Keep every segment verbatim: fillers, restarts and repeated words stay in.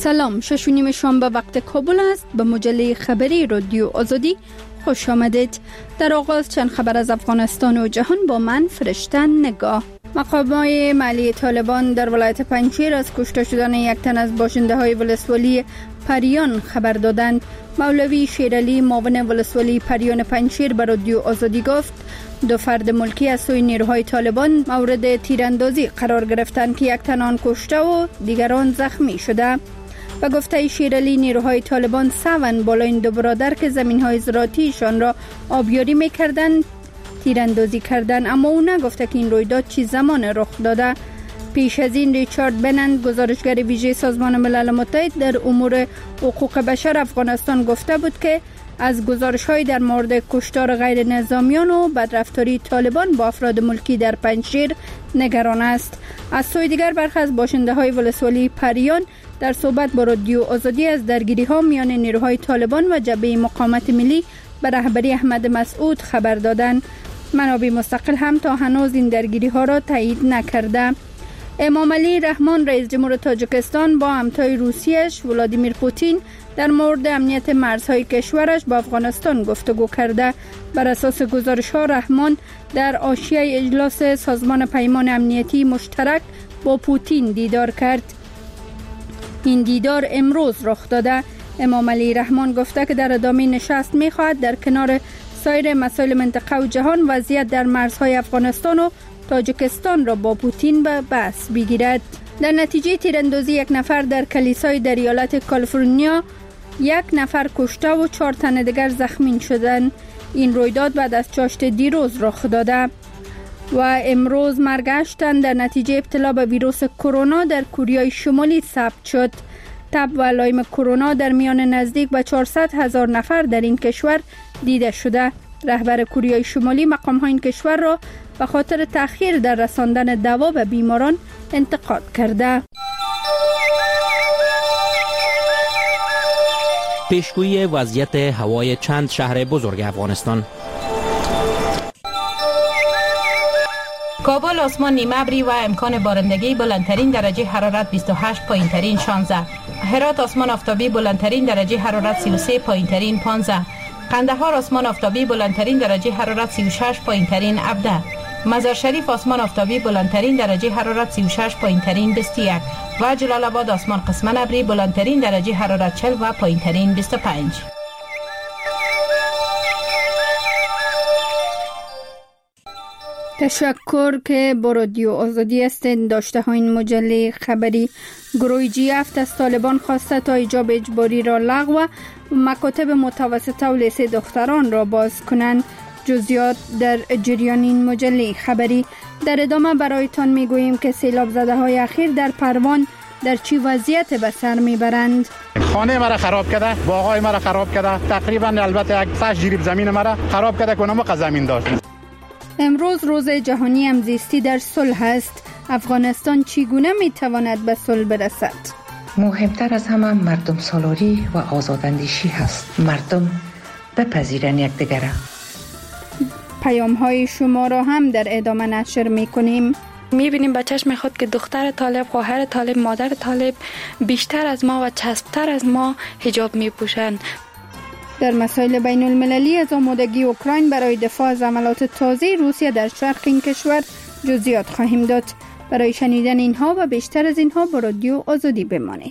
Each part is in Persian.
سلام، شش و نیم شنبه وقت کابل است. به مجله خبری رادیو آزادی خوش آمدید. در آغاز چند خبر از افغانستان و جهان با من فرشته نگاه. مقامات محلی طالبان در ولایت پنجشیر از کشته شدن یک تن از باشنده های ولسوالی پریان خبر دادند. مولوی شیرعلی معاون ولسوالی پریان پنجشیر به رادیو آزادی گفت دو فرد ملکی از سوی نیروهای طالبان مورد تیراندازی قرار گرفتند که یک تن آن کشته و دیگران زخمی شده. و گفته شیرعلی نیروهای طالبان سون بالا این دو برادر که زمین‌های زراعتیشان را آبیاری می‌کردند تیراندازی کردند، اما او نگفته که این رویداد چه زمان رخ داده. پیش از این ریچارد بنند گزارشگر ویژه سازمان ملل متحد در امور حقوق بشر افغانستان گفته بود که از گزارش‌های در مورد کشتار غیر نظامیان و بدرفتاری طالبان با افراد ملکی در پنجشیر نگران است. از سوی دیگر برخی از باشنده‌های ولسوالی پریان در صحبت با رادیو آزادی از درگیری‌ها میان نیروهای طالبان و جبهه مقاومت ملی به رهبری احمد مسعود خبر دادند. منابع مستقل هم تا هنوز این درگیری‌ها را تایید نکرده. امام علی رحمان رئیس جمهور تاجیکستان با همتای روسیه‌اش ولادیمیر پوتین در مورد امنیت مرزهای کشورش با افغانستان گفتگو کرده. بر اساس گزارش‌ها رحمان در حاشیه اجلاس سازمان پیمان امنیتی مشترک با پوتین دیدار کرد. این دیدار امروز رخ داده. امام علی رحمان گفته که در ادامه نشست می‌خواهد در کنار سایر مسائل منطقه و جهان وضعیت در مرزهای افغانستان و تاجیکستان را با پوتین به بحث بگیرد. در نتیجه تیراندازی یک نفر در کلیسای در ایالت کالیفرنیا یک نفر کشته و چهار تن دیگر زخمی شدند. این رویداد بعد از چاشت دیروز رخ داده و امروز مرگشتن در نتیجه ابتلا به ویروس کرونا در کره شمالی ثبت شد. تب و علائم کرونا در میان نزدیک به چهارصد هزار نفر در این کشور دیده شده. رهبر کره شمالی مقام‌های این کشور را به خاطر تأخیر در رساندن دوا به بیماران انتقاد کرده. پیشگویی وضعیت هوای چند شهر بزرگ افغانستان. کابل آسمان نیمه ابری و امکان بارندگی، بلندترین درجه حرارت بیست و هشت، پایینترین شانزده. هرات آسمان آفتابی، بلندترین درجه حرارت سی و سه، پایینترین پانزده. قندهار آسمان آفتابی، بلندترین درجه حرارت سی و شش، پایینترین هفده. مزار شریف آسمان آفتابی، بلندترین درجه حرارت سی و شش، پایینترین بیست و یک. و جلال آباد آسمان قسما ابری، بلندترین درجه حرارت چهل و پایینترین بیست و پنج. تشکر که با رادیو آزادی هستید. داشته ها این مجله خبری. گروه جی هفت از طالبان خواسته تا حجاب اجباری را لغو و مکاتب متوسطه و لیسه دختران را باز کنند. جزئیات در جریان این مجله خبری. در ادامه برایتان میگوییم که سیلاب زده های اخیر در پروان در چی وضعیت به سر میبرند. خانه مرا خراب کرده، باغای مرا خراب کرده، تقریبا البته یک صد جریب زمین مرا خراب کرده که نمو زمین داشت. امروز روز جهانی همزیستی در صلح است. افغانستان چگونه میتواند به صلح برسد؟ مهمتر از همه مردم سالاری و آزاداندیشی هست. مردم بپذیرند یکدیگر. پیام های شما را هم در ادامه نشر میکنیم. میبینیم به چشم خود که دختر طالب، خواهر طالب، مادر طالب بیشتر از ما و چسبتر از ما حجاب میپوشند. در مسائل بین المللی از آمادگی اوکراین برای دفاع از عملات تازه روسیه در شرق این کشور جزئیات خواهیم داد. برای شنیدن اینها و بیشتر از اینها با رادیو آزادی بمانید.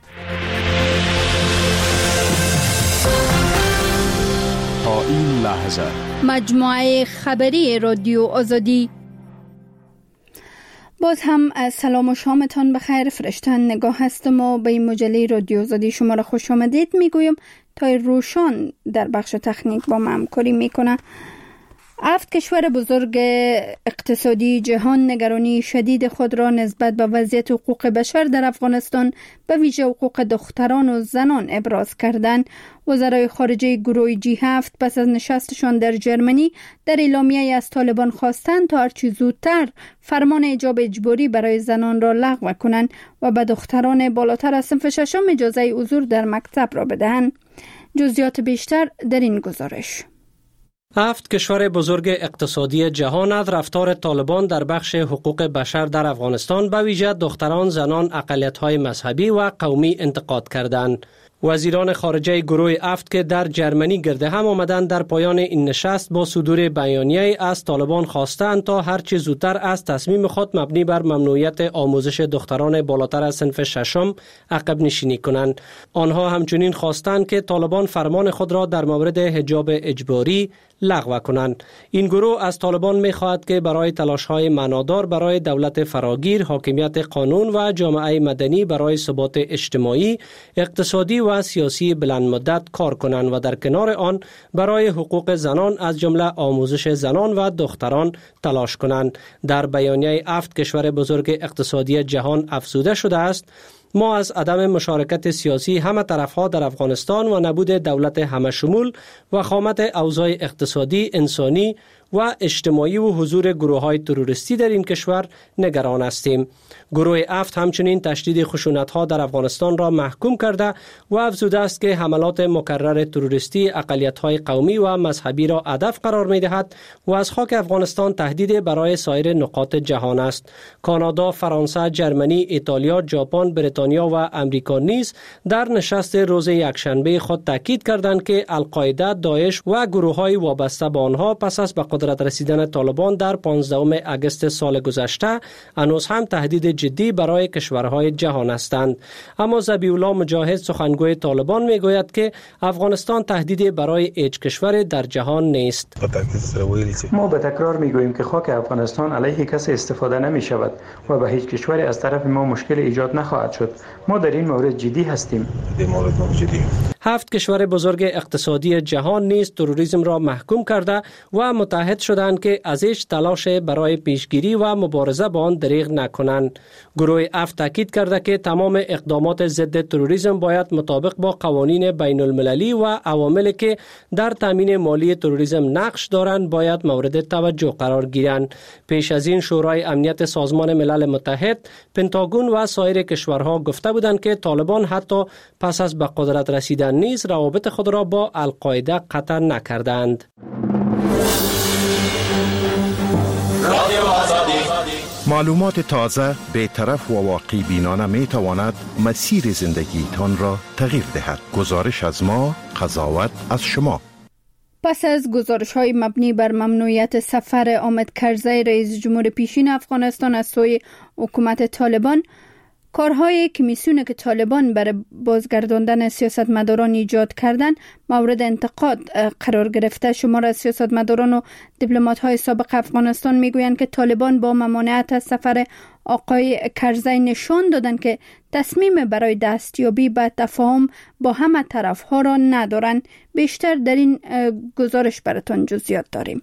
تا این لحظه مجموعه خبری رادیو آزادی. باز هم از سلام و شامتان بخیر. فرشته نگاه هستم و به این مجله رادیو آزادی شما را خوش آمدید میگویم. تا روشان در بخش تکنیک با ما همکاری میکنه. هفت کشور بزرگ اقتصادی جهان نگرانی شدید خود را نسبت به وضعیت حقوق بشر در افغانستان به ویژه حقوق دختران و زنان ابراز کردند. وزرای خارجه گروه جی هفت پس از نشستشان در جرمنی در اعلامیه از طالبان خواستند تا هرچی زودتر فرمان حجاب اجباری برای زنان را لغو کنند و به دختران بالاتر از صنف ششم اجازه حضور در مکتب را بدهند. جزئیات بیشتر در این گزارش. هفت کشور بزرگ اقتصادی جهان از رفتار طالبان در بخش حقوق بشر در افغانستان به ویژه دختران، زنان، اقلیت‌های مذهبی و قومی انتقاد کردند. وزیران خارجه گروه هفت که در جرمنی گرده هم آمدند در پایان این نشست با صدور بیانیه از طالبان خواستند تا هرچه زودتر از تصمیم خود مبنی بر ممنوعیت آموزش دختران بالاتر از صنف ششم عقب نشینی کنند. آنها همچنین خواستند که طالبان فرمان خود را در مورد حجاب اجباری لغو کنند. این گروه از طالبان می خواهد که برای تلاش‌های معنادار برای دولت فراگیر، حاکمیت قانون و جامعه مدنی برای ثبات اجتماعی، اقتصادی و سیاسی بلند مدت کار کنند و در کنار آن برای حقوق زنان از جمله آموزش زنان و دختران تلاش کنند. در بیانیه هفت کشور بزرگ اقتصادی جهان افزوده شده است: ما از عدم مشارکت سیاسی همه طرفها در افغانستان و نبود دولت همه شمول و خامت اوضاع اقتصادی، انسانی و اجتماعی و حضور گروه‌های تروریستی در این کشور نگران هستیم. گروه هفت همچنین تشدید خشونت‌ها در افغانستان را محکوم کرده و افزوده است که حملات مکرر تروریستی اقلیت‌های قومی و مذهبی را هدف قرار می‌دهد و از خاک افغانستان تهدید برای سایر نقاط جهان است. کانادا، فرانسه، جرمنی، ایتالیا، ژاپن، بریتانیا و امریکا نیز در نشست روز یکشنبه خود تاکید کردند که القاعده، داعش و گروه‌های وابسته به آنها پس از به قدرت رسیدن طالبان در پانزدهم اگست سال گذشته هنوز هم تهدید جدی برای کشورهای جهان هستند. اما ذبیح الله مجاهد، سخنگوی طالبان، میگوید که افغانستان تهدیدی برای هیچ کشور در جهان نیست. ما به تکرار میگوییم که خاک افغانستان علیه کسی استفاده نمی شود و به هیچ کشوری از طرف ما مشکل ایجاد نخواهد شد. ما در این مورد جدی هستیم. هفت کشور بزرگ اقتصادی جهان نیز تروریسم را محکوم کرده و متحد شدند که از هیچ تلاش برای پیشگیری و مبارزه با آن دریغ نکنند. گروه هفت تاکید کرده که تمام اقدامات ضد تروریسم باید مطابق با قوانین بین المللی و عواملی که در تامین مالی تروریسم نقش دارند باید مورد توجه قرار گیرند. پیش از این شورای امنیت سازمان ملل متحد، پنتاگون و سایر کشورها گفته بودند که طالبان حتی پس از به قدرت رسیدن نیز روابط خود را با القاعده قطع نکردند. معلومات تازه، بی‌طرف و واقع بینانه می تواند مسیر زندگیتان را تغییر دهد. گزارش از ما، قضاوت از شما. پس از گزارش‌های مبنی بر ممنوعیت سفر حامد کرزی رئیس جمهور پیشین افغانستان از سوی حکومت طالبان، کارهای کمیسیون که طالبان برای بازگرداندن سیاستمداران ایجاد کردن مورد انتقاد قرار گرفته. شمار از سیاستمداران و دیپلمات‌های سابق افغانستان میگویند که طالبان با ممانعت از سفر آقای کرزی نشان دادند که تصمیم برای دستیابی به تفاهم با همه طرف‌ها را ندارند. بیشتر در این گزارش براتون جزئیات داریم.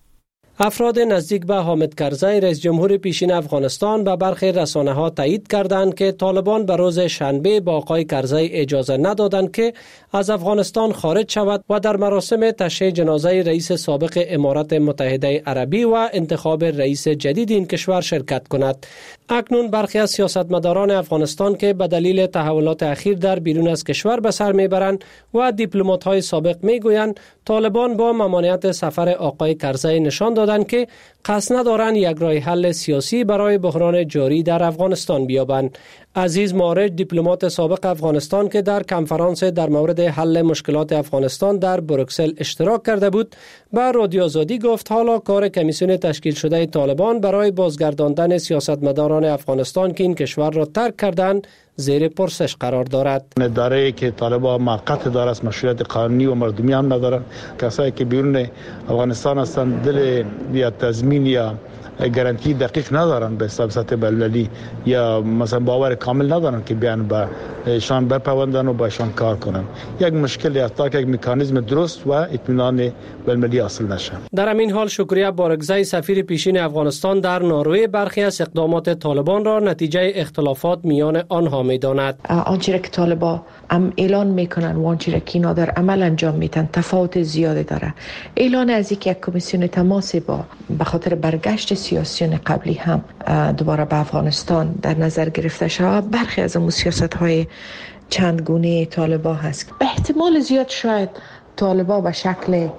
افراد نزدیک به حامد کرزی رئیس جمهور پیشین افغانستان به برخی رسانه‌ها تایید کردند که طالبان به روز شنبه با آقای کرزی اجازه ندادند که از افغانستان خارج شود و در مراسم تشییع جنازه رئیس سابق امارات متحده عربی و انتخاب رئیس جدید این کشور شرکت کند. اکنون برخی از سیاستمداران افغانستان که به دلیل تحولات اخیر در بیرون از کشور به سر میبرند و دیپلمات‌های سابق میگویند طالبان با ممانعت سفر آقای کرزی نشان دادند که قصد ندارند یک راه حل سیاسی برای بحران جاری در افغانستان بیابند. عزیز مارج، دیپلمات سابق افغانستان که در کنفرانس در مورد حل مشکلات افغانستان در بروکسل اشتراک کرده بود، به رادیو آزادی گفت حالا کار کمیسیون تشکیل شده طالبان برای بازگرداندن سیاستمداران افغانستان که این کشور را ترک کردند زیر پرسش قرار دارد. اداره که طالبان موقت داره است، مشروعیت قانونی و مردمی هم ندارند. کسایی که بیرون افغانستان هستند دل یا تضمین یا گارانتی دقیق ندارن به حساب سطح بین‌المللی یا مثلا باور کامل ندارن که بیان با شان بپیوندن و با شان کار کنن. یک مشکلی است تا یک مکانیزم درست و اطمینان بین‌المللی حاصل نشه. در همین حال شکریه بارگزی، سفیر پیشین افغانستان در نروژ، برخی از اقدامات طالبان را نتیجه اختلافات میان آنها میداند. آنچه که طالبان ام اعلان میکنن و آنچه که اینا در عمل انجام میدن تفاوت زیادی داره. اعلان از یک کمیسیون تماس با به خاطر برگشت سیاسیون قبلی هم دوباره به افغانستان در نظر گرفته شود. برخی از اون سیاست‌های چند گونه طالبان هست. به احتمال زیاد شاید طالبان به شکل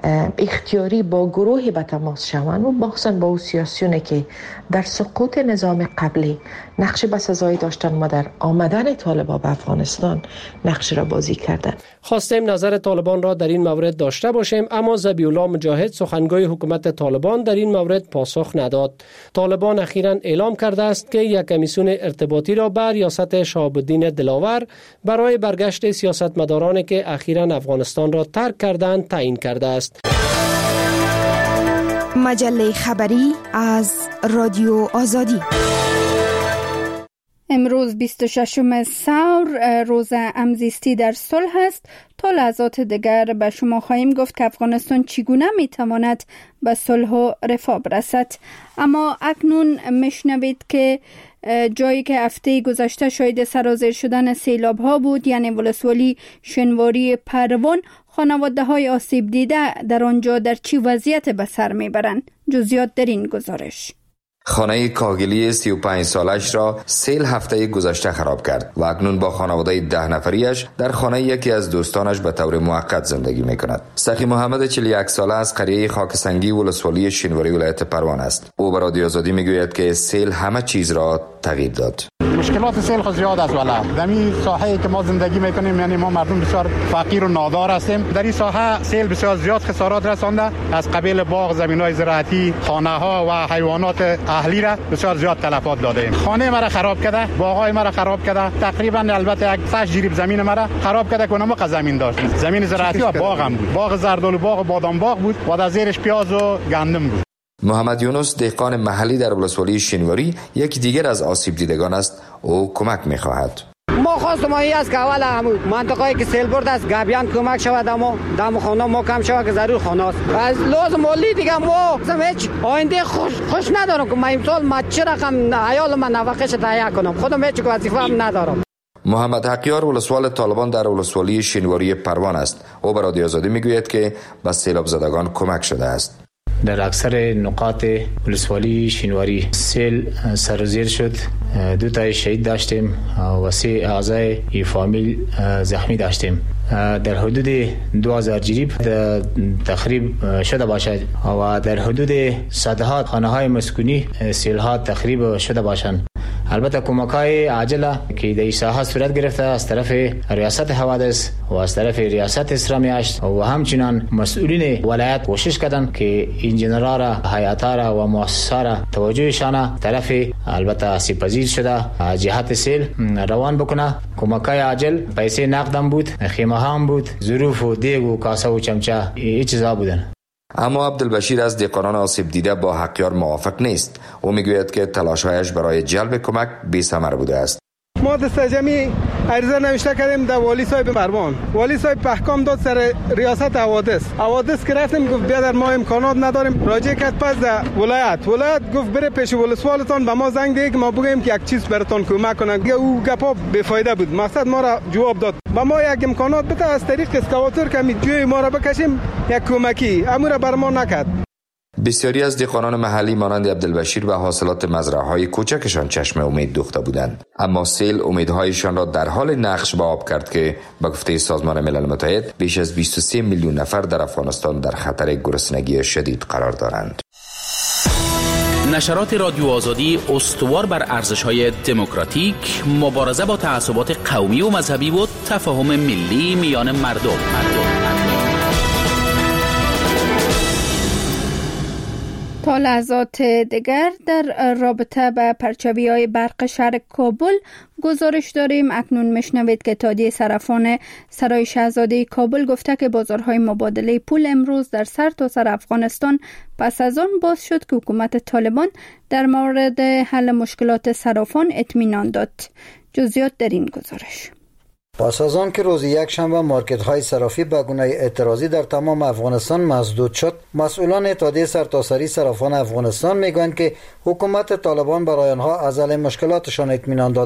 اختیاری با گروهی به تماس شوند و مخصوصا با او سیاسیونی که در سقوط نظام قبلی نقش بسزایی داشتن و در آمدن طالبان به افغانستان نقش را بازی کردند. خواستیم نظر طالبان را در این مورد داشته باشیم، اما ذبیح الله مجاهد سخنگوی حکومت طالبان در این مورد پاسخ نداد. طالبان اخیراً اعلام کرده است که یک کمیسیون ارتباطی را به ریاست شهاب الدین دلاور برای برگشت سیاستمدارانی که اخیراً افغانستان را ترک کردند تعیین کرده است. مجله خبری از رادیو آزادی. امروز بیست و ششم ثور روز همزیستی در صلح است. تا لحظات دیگر به شما خواهیم گفت که افغانستان چگونه میتواند به صلح و رفاه برسد. اما اکنون میشنوید که جایی که هفته گذشته شاید سرازیر شدن سیلاب ها بود، یعنی ولسوالی شنواری پروان، خانواده های آسیب دیده در آنجا در چی وضعیت به سر میبرند؟ جزئیات در این گزارش. خانه کاگلی سی و پنج سالش را سیل هفته گذشته خراب کرد و اکنون با خانواده ده نفریش در خانه یکی از دوستانش به طور موقت زندگی می کند. سخی محمد چهل و یک ساله از قریه خاکسنگی ولسوالی شینواری ولایت پروان است. او به رادیو آزادی می گوید که سیل همه چیز را تغییر داد. مشکلات سیل خود زیاد است ولی در این ساحه که ما زندگی میکنیم، یعنی ما مردم بسیار فقیر و نادار هستیم. در این ساحه سیل بسیار زیاد خسارات رسانده، از قبیل باغ، زمین‌های زراعتی، خانه‌ها و حیوانات اهلی را بسیار زیاد تلفات داده ایم. خانه مرا خراب کرده، باغ‌های مرا خراب کرده، تقریبا البته یک فش جریب زمین مرا خراب کرده که ما زمین داشتیم. زمین زراعتی و باغ هم بود. باغ زردالو باغ و بادام باغ بود و در زیرش پیاز و گندم بود. محمد یونس دهقان محلی در ولسوالی شینواری یکی دیگر از آسیب دیدگان است. او کمک می‌خواهد. ما خواستم این است که اول همون منطقه‌ای که سیل برد است گابیان کمک شود، اما دم خانه ما کم شود که ضرور خانه است. از لازم مالی دیگه ما هیچ آینده خوش خوش ندارم که من امسال ما چه رقم عیال من نفقه‌اش تهیه کنم. خودم هیچ وظیفه هم ندارم. محمد حقیار ولسوال طالبان در ولسوالی شینواری پروان است. او به رادیو آزادی میگوید که به سیلاب زدگان کمک شده است. در اکثر نقاط ولسوالی شینواری سیل سرازیر شد. دو تا شهید داشتیم و سه اعضای فامیل زخمی داشتیم. در حدود دو هزار جریب تخریب شده باشد و در حدود صدها خانه های مسکونی سیل ها تخریب شده باشند. البته کمک‌های عاجله که در این ساحه صورت گرفته از طرف ریاست حوادث و از طرف ریاست اسلامی هشت و همچنان مسئولین ولایت کوشش کردند که انجینرها را، هیئت‌ها را و مؤسسات را توجهشان طرف البته آسیب‌پذیر شده جهت سیل روان بکنه. کمک‌های عاجل پیسه نقدم بود، خیمه هم بود، ظروف و دیگ و کاسه و چمچه این چیزا بودن. اما عبدالبشیر از دهقانان آسیب دیده با حقیار موافق نیست. او میگوید که تلاش‌هایش برای جلب کمک بی‌ثمر بوده است. ما دست جمعی عریضه نوشته کردیم در والی صاحب پروان. والی صاحب احکام داد سر ریاست حوادث. حوادث که رفتیم گفت بیادر ما امکانات نداریم. راجع کرد پس در ولایت. ولایت گفت بره پیش ولسوالتان به ما زنگ ده که ما بگیم که یک چیز براتون کمک کنن. او گپا بی‌فایده بود. مقصد ما را جواب داد. با ما یک امکانات بده از طریق اسکواتور که می جوی ما را بکشیم یک کمکی. امور بر ما نکرد. بسیاری از دهقانان محلی مانند عبدالبشیر به حاصلات مزرعه‌های کوچکشان چشم امید دوخته بودند، اما سیل امیدهایشان را در حال نقش به آب کرد که به گفته سازمان ملل متحد بیش از بیست و سه میلیون نفر در افغانستان در خطر گرسنگی شدید قرار دارند. نشرات رادیو آزادی استوار بر ارزش‌های دموکراتیک، مبارزه با تعصبات قومی و مذهبی و تفاهم ملی میان مردم. مردم. تا لحظات دیگر در رابطه به پرچاوی‌های برق شهر کابل گزارش داریم. اکنون میشنوید که اتحادیه صرافان سرای شاهزاده کابل گفته که بازارهای مبادله پول امروز در سرتاسر افغانستان پس از آن باز شد که حکومت طالبان در مورد حل مشکلات صرافان اطمینان داد. جزئیات در این گزارش. پس از آن که روز یک شنبه مارکت های صرافی به گونه اعتراضی در تمام افغانستان مسدود شد، مسئولان اتحادیه سرتاسری صرافان افغانستان میگویند که حکومت طالبان برای آنها از حل مشکلاتشان اطمینان داده است.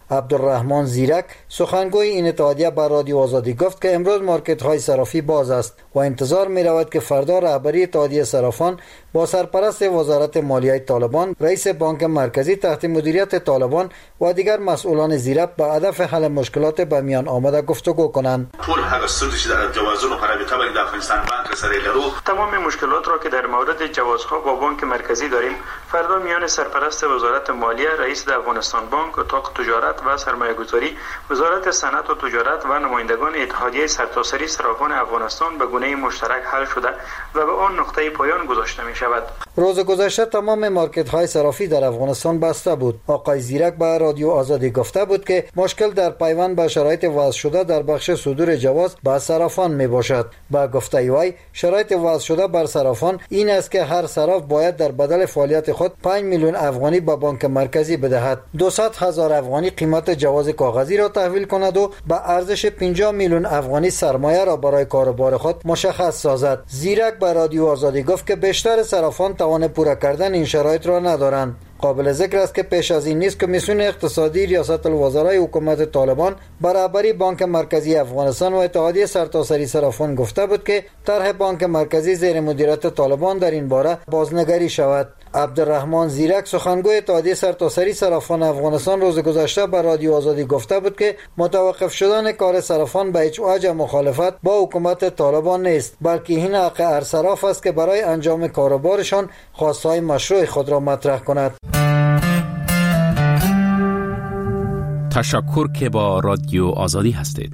عبدالرحمن زیرک سخنگوی این اتحادیه بر رادیو آزادی گفت که امروز مارکت های صرافی باز است و انتظار می رود که فردا رهبری اتحادیه صرافان با سرپرست وزارت مالیه طالبان، رئیس بانک مرکزی تحت مدیریت طالبان و دیگر مسئولان زیرک به هدف حل مشکلات به میان آمده گفتگو کنند. ټول هغه ستونزې چې د جوازونو په رابطه باندې د افغانستان بانک سره لرو، تمام مشکلات را که در مورد جوازها با بانک مرکزی داریم فردا میان سرپرست وزارت مالیه، رئیس افغانستان بانک، اتاق تجارت و سرمایه‌گذاری، وزارت صنعت و تجارت و نمایندگان اتحادیه سرتاسری صرافان افغانستان به گونه مشترک حل شده و به آن نقطه پایان گذاشته می شود. روز گذشته تمام مارکت های صرافی در افغانستان بسته بود. آقای زیرک به رادیو آزادی گفته بود که مشکل در پیوند به شرایط وضع شده در بخش صدور جواز به صرافان می باشد. با گفته وی شرایط وضع شده بر صرافان این است که هر صراف باید در بدل فعالیت خود پنج میلیون افغانی به بانک مرکزی بدهد. دویست هزار افغانی قیمت جواز کاغذی را تحویل کند و به ارزش پنجاه میلیون افغانی سرمایه را برای کاروبار خود مشخص سازد. زیرک به رادیو آزادی گفت که بیشتر صرافان توان پورا کردن این شرایط را ندارند. قابل ذکر است که پیش از این نیز کمیسیون اقتصادی ریاست الوزرای حکومت طالبان برابری بانک مرکزی افغانستان و اتحادیه سرتاسری صرافان گفته بود که طرح بانک مرکزی زیر مدیریت طالبان در این باره بازنگری شود. عبدالرحمن زیرک سخنگوی اتحادیه سرتاسری صرافان افغانستان روز گذشته به رادیو آزادی گفته بود که متوقف شدن کار صرافان به هیچ وجه مخالفت با حکومت طالبان نیست، بلکه این حق هر صراف است که برای انجام کاروبارشان خواستهای مشروع خود را مطرح کند. تشکر که با رادیو آزادی هستید.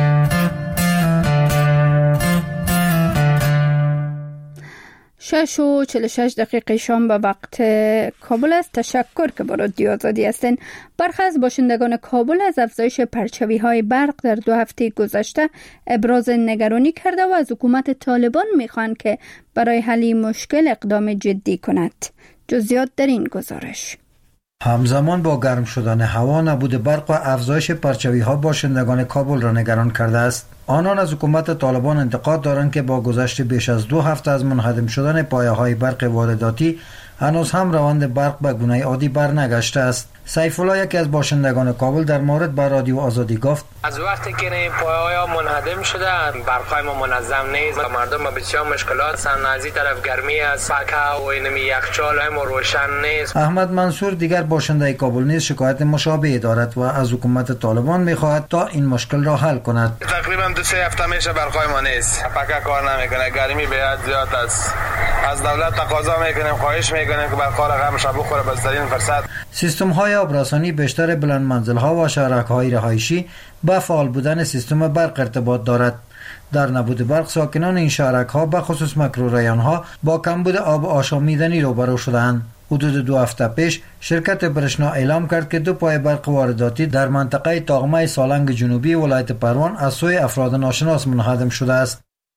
شش و چل و شش دقیقه شام به وقت کابل است. تشکر که با رادیو آزادی هستین. برخی از باشندگان کابل از افزایش پرچوی های برق در دو هفته گذشته ابراز نگرانی کرده و از حکومت طالبان میخوان که برای حل مشکل اقدام جدی کند. جزئیات در این گزارش. همزمان با گرم شدن هوا، نبود برق و افزایش پرچوی ها باشندگان کابل را نگران کرده است. آنان از حکومت طالبان انتقاد دارند که با گذشت بیش از دو هفته از منهدم شدن پایه های برق وارداتی هنوز هم روند برق به گونه عادی برنگشته است. سیف الله یکی از باشندگان کابل در مورد با رادیو آزادی گفت: از وقتی که این پایه‌ها منهدم شده برقای ما منظم نیست و مردم با بسیار مشکلات هستند. از این طرف گرمی از پکه و اینمی یخچال ما روشن نیست. احمد منصور دیگر باشنده کابل نیز شکایت مشابه دارد و از حکومت طالبان می‌خواهد تا این مشکل را حل کند. تقریبا دو سه هفته میشه برقای ما نیست، پکه کار نمیکنه، گرمی بیاد زیاد است. از دولت تقاضا میکنیم، خواهش میکنیم که برقا را همش بخوره بسترین فرصت. سیستم های آبرسانی بیشتر بلند منزل ها و شهرک های رهایشی با فعال بودن سیستم برق ارتباط دارد. در نبود برق ساکنان این شهرک ها به خصوص مکروریان ها با کمبود آب آشامیدنی روبرو شدند. حدود دو هفته پیش شرکت برشنا اعلام کرد که دو پای برق وارداتی در منطقه تاغمه سالنگ جنوبی ولایت پروان از سوی افراد ناشناس منهدم شده است.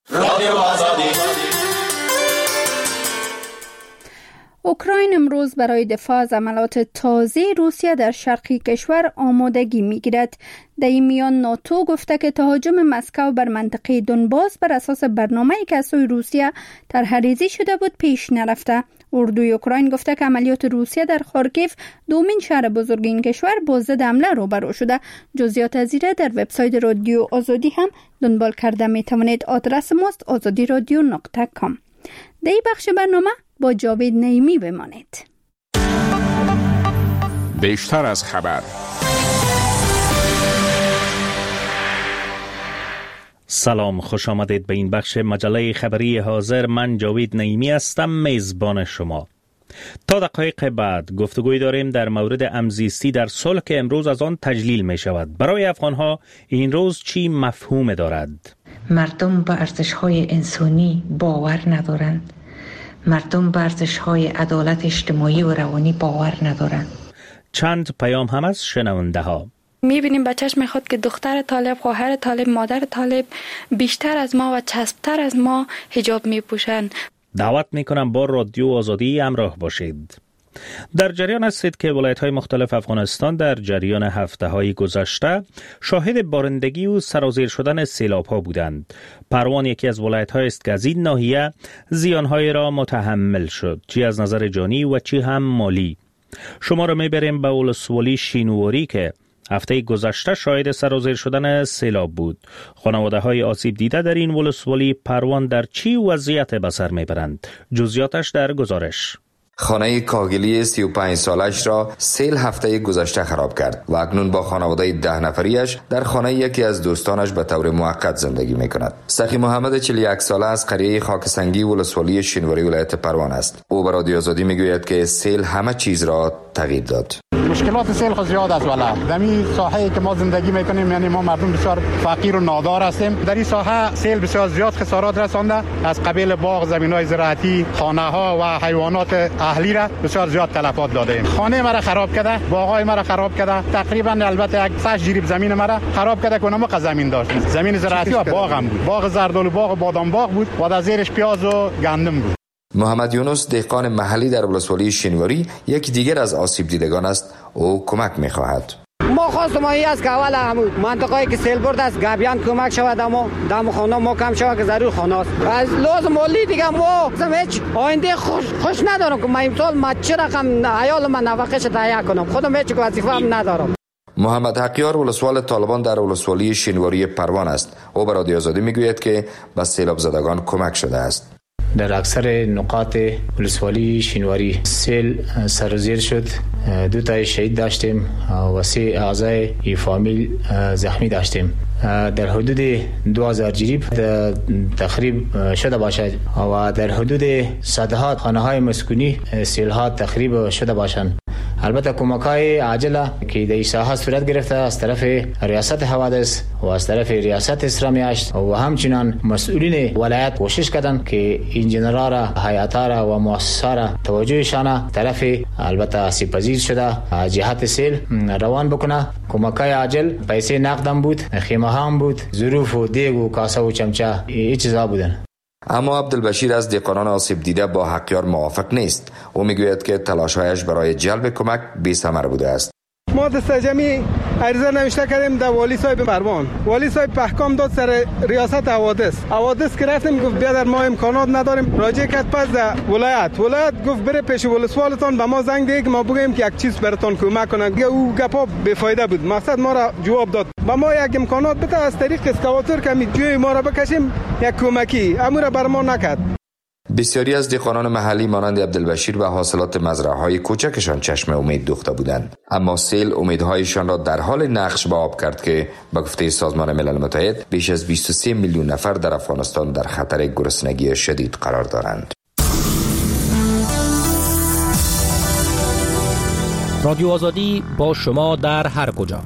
اوکراین امروز برای دفاع از عملات تازه روسیه در شرقی کشور آمادگی می‌گیرد. در این میان ناتو گفته که تهاجم مسکو بر منطقه دونباس بر اساس برنامه‌ای که از سوی روسیه طرح‌ریزی شده بود پیش نرفته. اردوی اوکراین گفته که عملیات روسیه در خارکیف، دومین شهر بزرگ این کشور، با ضد حمله روبرو شده. جزئیات از این در وبسایت رادیو آزادی هم دنبال کرده می‌توانید. آدرس ماست آزادی رادیو نقطه کام. در این بخش برنامه با جاوید نعیمی بمانید. بیشتر از خبر. سلام، خوش آمدید به این بخش مجله خبری حاضر. من جاوید نعیمی هستم، میزبان شما. تا دقایق بعد گفتگوی داریم در مورد امزیستی در صلح که امروز از آن تجلیل می شود. برای افغانها این روز چی مفهوم دارد؟ مردم به ارزش‌های انسانی باور ندارند. مردم به ارزش‌های عدالت اجتماعی و روانی باور ندارند. چند پیام هم از شنونده ها. میبینیم به چشم خود که دختر طالب، خواهر طالب، مادر طالب بیشتر از ما و چسبتر از ما حجاب میپوشند. دعوت میکنم با رادیو آزادی همراه باشید. در جریان هستید که ولایت‌های مختلف افغانستان در جریان هفته‌های گذشته شاهد بارندگی و سرازیر شدن سیلاب‌ها بودند. پروان یکی از ولایت‌های است که از این ناحیه زیان‌های را متحمل شد، چی از نظر جانی و چی هم مالی. شما را میبریم به ولسوالی شینواری که هفته گذشته شاهد سرازیر شدن سیلاب بود. خانواده های آسیب دیده در این ولسوالی پروان در چی وضعیت به سر میبرند؟ جزئیاتش در گزارش. خانه کاگلی سی و پنج سالش را سیل هفته گذشته خراب کرد و اکنون با خانواده ده نفریش در خانه یکی از دوستانش به طور موقت زندگی می کند. سخی محمد چهل و یک ساله از قریه خاکسنگی ولسوالی شینواری ولایت پروان است. او به رادیو آزادی می گوید که سیل همه چیز را تغییر داد. مشکلات سیل خود زیاد است ولی در این ساحه که ما زندگی میکنیم، یعنی ما مردم بسیار فقیر و نادار هستیم. در این ساحه سیل بسیار زیاد خسارات رسانده، از قبیل باغ، زمین‌های زراعتی، خانه‌ها و حیوانات اهلی را بسیار زیاد تلفات داده ایم. خانه مرا خراب کرده، باغای مرا خراب کرده، تقریبا البته یک صد جریب زمین مرا خراب کرده که ما زمین داشتیم. زمین زراعتی و باغ هم بود. باغ زردالو باغ و بادام باغ بود و در زیرش پیاز و گندم بود. محمد یونس دهقان محلی در ولسوالی شینواری یک دیگر از آسیب دیدگان است. او کمک می‌خواهد. ما خواستم ای از که اول همون منطقه‌ای که سیل برد است گابیان کمک شود، اما دم خانه ما کم شود که ضرور خانه است. از لازم مالی دیگه ما هیچ آینده خوش خوش ندارم که ما امسال ما چه رقم عیال من نفقه‌اش تهیه کنم. خودم هیچ وظیفه هم ندارم. محمد حقیار ولسوال طالبان در ولسوالی شینواری پروان است. او به رادیو آزادی میگوید که به سیلاب زدگان کمک شده است. در اکثر نقاط ولسوالی شینواری سیل سرازیر شد. دو تا شهید داشتیم و سه اعضای فامیل زخمی داشتیم. در حدود دو هزار جریب تخریب شده باشد و در حدود صدها خانه های مسکونی سیل ها تخریب شده باشند. البته کمک‌های عاجله که در این ساحه صورت گرفته از طرف ریاست حوادث و از طرف ریاست اسلامی هشت و همچنان مسئولین ولایت کوشش کردند که انجینرها را، هیئت‌ها را و مؤسسات را توجهشان طرف البته آسیب پذیر شده جهت سیل روان بکنه. کمک‌های عاجل پیسه نقدم بود، خیمه هم بود، ظروف و دیگ و کاسه و چمچه این چیزا بودن. اما عبدالبشیر از دهقانان آسیب دیده با حقیار موافق نیست. او میگوید که تلاش‌هایش برای جلب کمک بی‌ثمر بوده است. ما دست جمعی عریضه نوشته کردیم در والی صاحب پروان. والی صاحب احکام داد سر ریاست حوادث. حوادث که رفتیم گفت بیا در ما امکانات نداریم. راجع کرد پس در ولایت. ولایت گفت بره پیش ولسوالتان به ما زنگ ده که ما بگیم که یک چیز براتون کمک کنن. او گپا بی‌فایده بود. مقصد ما را جواب داد. با ما یک امکانات بده از طریق اسکواتور که می جوی ما را بکشیم یک کمکی. امور بر ما نکرد. بسیاری از دهقانان محلی مانند عبدالبشیر و حاصلات مزرعه‌های کوچکشان چشم امید دوخته بودند، اما سیل امیدهایشان را در حال نقش به آب کرد که به گفته سازمان ملل متحد بیش از بیست و سه میلیون نفر در افغانستان در خطر گرسنگی شدید قرار دارند. رادیو آزادی با شما در هر کجا.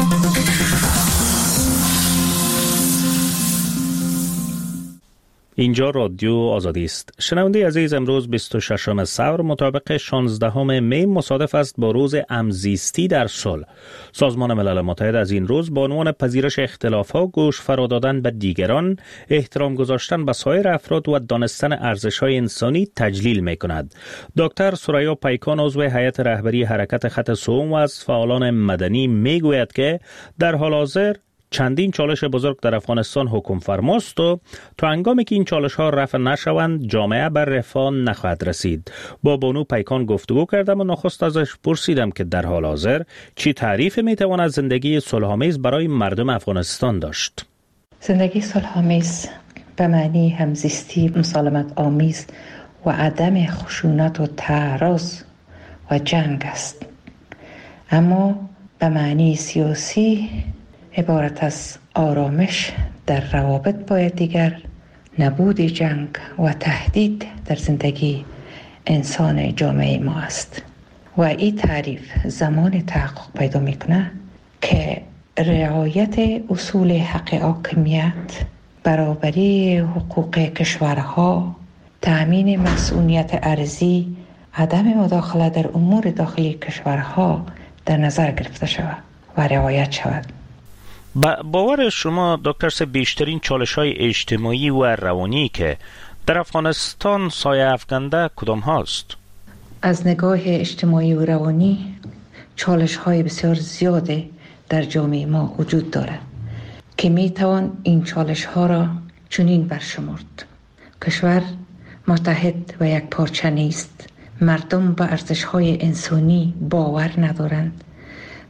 اینجا رادیو آزادی است. شنونده عزیز، امروز بیست و ششم ثور مطابق شانزدهم می مصادف است با روز همزیستی در صلح. سازمان ملل متحد از این روز با عنوان پذیرش اختلاف‌ها، گوش فرا دادن به دیگران، احترام گذاشتن به سایر افراد و دانستن ارزش‌های انسانی تجلیل می‌کند. دکتر سریا پیکان عضو هیئت رهبری حرکت خط سوم و از فعالان مدنی می‌گوید که در حال حاضر چندین چالش بزرگ در افغانستان حکم فرماست و تا هنگامی که این چالش ها رفع نشوند جامعه بر رفاه نخواهد رسید. با بانو پیکان گفتگو کردم و نخست ازش پرسیدم که در حال حاضر چی تعریف میتواند زندگی صلح‌آمیز برای مردم افغانستان داشت؟ زندگی صلح‌آمیز به معنی همزیستی مسالمت آمیز و عدم خشونت و تعارض و جنگ است، اما به معنی سیاسی عبارت از آرامش در روابط باید دیگر، نبود جنگ و تهدید در زندگی انسان جامعه ما است. و این تعریف زمان تحقق پیدا میکنه که رعایت اصول حق حاکمیت، برابری حقوق کشورها، تأمین مسئولیت ارضی، عدم مداخله در امور داخلی کشورها در نظر گرفته شود و رعایت شود. با باور شما دکتر صاحب بیشترین چالش‌های اجتماعی و روانی که در افغانستان سایه افکنده کدام هاست؟ از نگاه اجتماعی و روانی چالش‌های بسیار زیاده در جامعه ما وجود دارد که میتوان این چالش‌ها را چنین برشمرد: کشور متحد و یک پارچه نیست، مردم به ارزش‌های انسانی باور ندارند،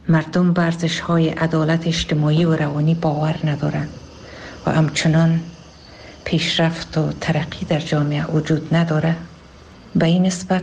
مردم به ارزش‌های عدالت اجتماعی و روانی باور ندارند و همچنان پیشرفت و ترقی در جامعه وجود نداره. به این نسبت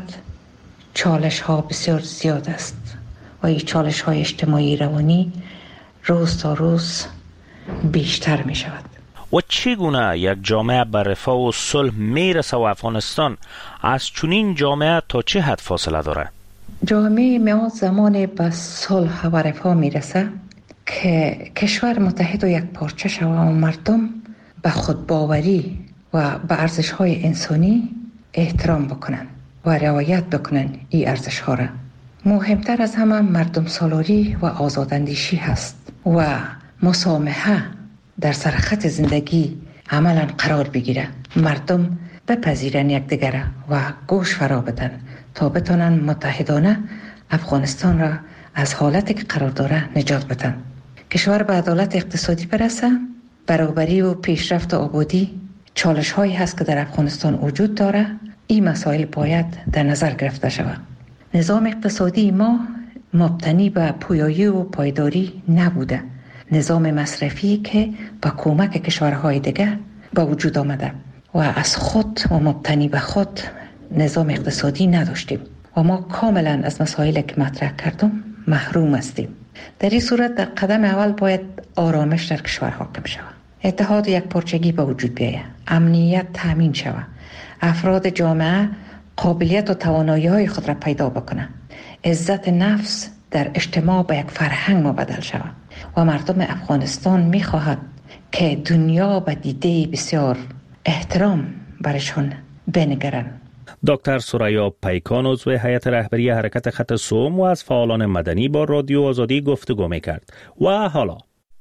چالش ها بسیار زیاد است و این چالش های اجتماعی روانی روز تا روز بیشتر می شود. و چگونه یک جامعه به رفاه و صلح می رسه و افغانستان از چنین جامعه تا چه حد فاصله داره؟ جامعه ما زمان به صلح و رفاه می رسه که کشور متحد و یک پارچه شود و مردم به خودباوری و به ارزش های انسانی احترام بکنن و رعایت بکنن این ارزش ها را. مهمتر از همه مردم سالاری و آزاداندیشی هست و مسامحه در سرخط زندگی عملا قرار بگیره. مردم بپذیرن یکدیگر و گوش فرا بدن تا بتونن متحدانه افغانستان را از حالتی که قرار داره نجات بدن. کشور به عدالت اقتصادی برسه، برابری و پیشرفت و آبادی چالش هایی هست که در افغانستان وجود داره. این مسائل باید در نظر گرفته شود. نظام اقتصادی ما مبتنی به پویایی و پایداری نبوده. نظام مصرفی که با کمک کشورهای دیگه به وجود آمده و از خود و مبتنی به خود نظام اقتصادی نداشتیم و ما کاملا از مسائلی که مطرح کردم محروم هستیم. در این صورت در قدم اول باید آرامش در کشور حاکم شود، اتحاد و یک پارچگی به وجود بیاید، امنیت تامین شود، افراد جامعه قابلیت و توانایی های خود را پیدا بکنند، عزت نفس در اجتماع به یک فرهنگ مبدل شود و مردم افغانستان می‌خواهد که دنیا به دیده بسیار احترام برشان بنگرند. دکتر ثریا پیکان عضو هیئت رهبری حرکت خط سوم و از فعالان مدنی با رادیو آزادی گفتگو می‌کرد. و حالا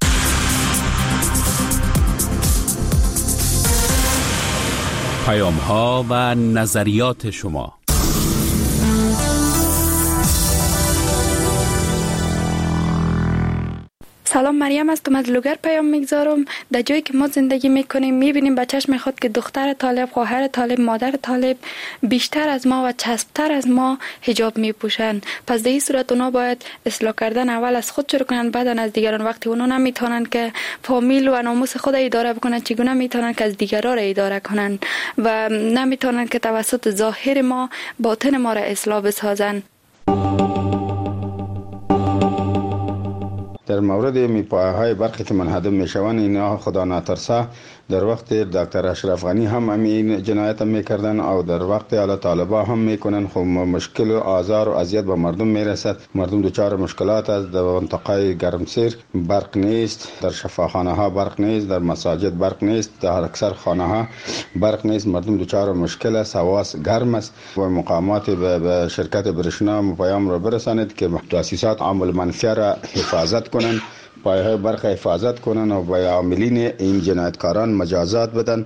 پیام‌ها و نظریات شما. سلام، مریم هستم، از لوگر پیام میگذارم. در جایی که ما زندگی میکنیم میبینیم به چشم خود که دختر طالب، خواهر طالب، مادر طالب بیشتر از ما و چسبتر از ما حجاب میپوشن. پس در این صورت اونا باید اصلاح کردن اول از خود شروع کنن، بعد از دیگران. وقتی اونا نمیتونن که فامیل و ناموس خود اداره بکنن، چگونه میتونن که از دیگران را اداره کنن و نمیتونن که توسط ظاهر ما باطن ما را اصلاح بسازن. در مورد میپایه‌های برقی که منهدم میشوند، اینا خدا نترسه در وقت دکتر اشرف غنی هم همین جنایت میکردن او در وقت اعلی طالبا هم میکنن. خب مشکل و آزار و اذیت به مردم میرسد. مردم دچار مشکلات از در منطقه گرمسیر برق نیست، در شفاخانه ها برق نیست، در مساجد برق نیست، در اکثر خانه ها برق نیست. مردم دچار مشکل است، هوا گرم است و مقامات به شرکت برشنا پیام را برسانید که تاسیسات عامل منفعه را حفاظت کنند، پایه‌های برق حفاظت کنن و به عاملین این جنایتکاران مجازات بدن.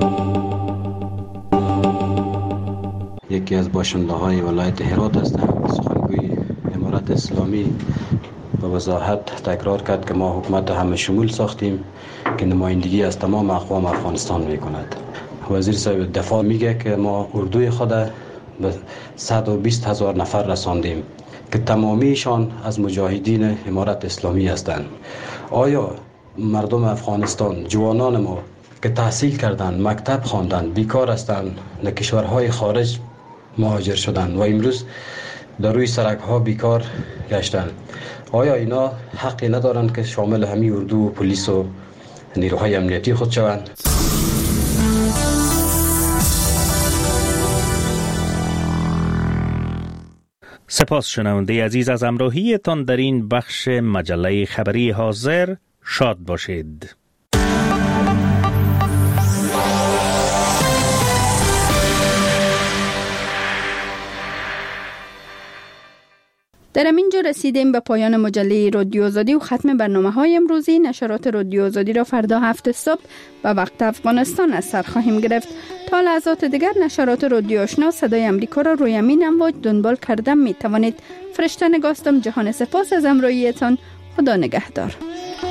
یکی از باشنده‌های ولایت هرات هستم. سخنگوی امارت اسلامی به وضاحت تکرار کرد که ما حکومت همه شمول ساختیم که نمایندگی از تمام اقوام افغانستان میکند. وزیر صاحب دفاع میگه که ما اردوی خود به صد و بیست هزار نفر رساندیم که تمامیشان از مجاهدین امارت اسلامی هستند. آیا مردم افغانستان، جوانان ما که تحصیل کردند، مکتب خواندند، بیکار هستند، در کشورهای خارج مهاجر شدند و امروز در روی سرک ها بیکار گشتند، آیا اینا حقی ندارند که شامل همین اردو و پلیس و نیروهای امنیتی خود شوند؟ سپاس شنونده عزیز از همراهیتان در این بخش مجله خبری حاضر. شاد باشید. در همینجا رسیدیم به پایان مجله رادیو آزادی و ختم برنامه های امروزی. نشرات رادیو آزادی را فردا هفت صبح به وقت افغانستان از سر خواهیم گرفت. تا لحظات دیگر نشرات رادیو آشنا صدای امریکا را روی امین امواج دنبال کردن می توانید. فرشته نگاستم. جهان سپاس از همراهیتان. خدا نگهدار.